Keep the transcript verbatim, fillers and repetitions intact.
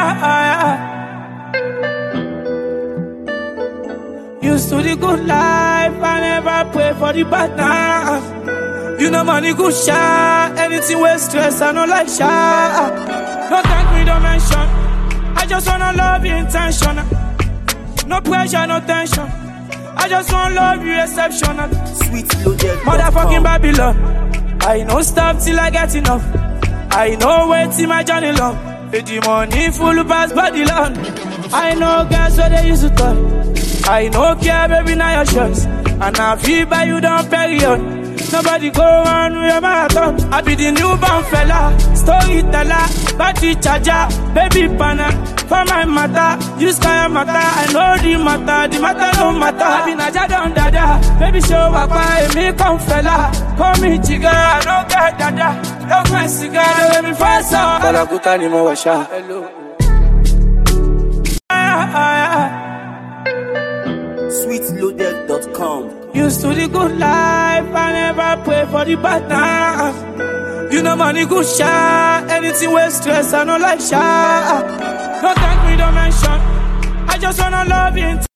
Used to the good life, I never pray for the bad times. You know money good shot, anything with stress, I don't like shot. No thank me, don't mention. I just wanna love you intentional. No pressure, no tension. I just wanna love you exceptional. Sweet loaded. Motherfucking Babylon. I no stop till I get enough. I know wait till my journey long. With the money full past body long. I know girls where they used to talk. I no care, baby, now your choice. And I feel by you down period. Nobody go on with your marathon. I be the newborn fella, storyteller, battery charger, baby panel. For my matter, you sky matter. I know the matter, the matter no matter. I be naja down dada, baby show up, I me come fella. Call me chica, I don't get dada. Love my cigar, let me fast out. Kala kuta ni mo washa. Hello. sweet loaded dot com. Used to the good life, I never pray for the bad times. You know money good shot, anything with stress, I don't like shot. No thank me, don't mention. I just wanna love you.